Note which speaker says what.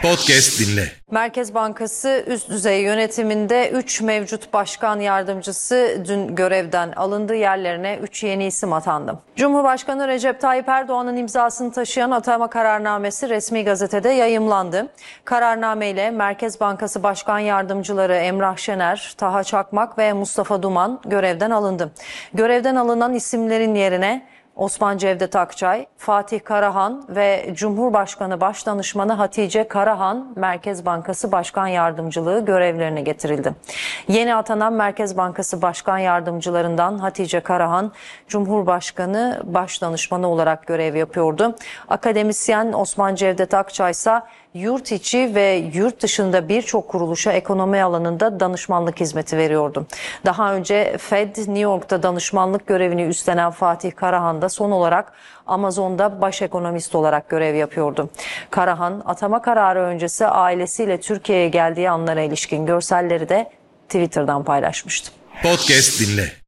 Speaker 1: Podcast dinle.
Speaker 2: Merkez Bankası üst düzey yönetiminde 3 mevcut başkan yardımcısı dün görevden alındı. Yerlerine 3 yeni isim atandı. Cumhurbaşkanı Recep Tayyip Erdoğan'ın imzasını taşıyan atama kararnamesi resmi gazetede yayımlandı. Kararnameyle Merkez Bankası Başkan Yardımcıları Emrah Şener, Taha Çakmak ve Mustafa Duman görevden alındı. Görevden alınan isimlerin yerine Osman Cevdet Akçay, Fatih Karahan ve Cumhurbaşkanı Başdanışmanı Hatice Karahan Merkez Bankası Başkan Yardımcılığı görevlerine getirildi. Yeni atanan Merkez Bankası Başkan Yardımcılarından Hatice Karahan, Cumhurbaşkanı Başdanışmanı olarak görev yapıyordu. Akademisyen Osman Cevdet Akçay ise yurt içi ve yurt dışında birçok kuruluşa ekonomi alanında danışmanlık hizmeti veriyordu. Daha önce Fed New York'ta danışmanlık görevini üstlenen Fatih Karahan da son olarak Amazon'da baş ekonomist olarak görev yapıyordu. Karahan, atama kararı öncesi ailesiyle Türkiye'ye geldiği anlara ilişkin görselleri de Twitter'dan paylaşmıştı.
Speaker 1: Podcast dinle.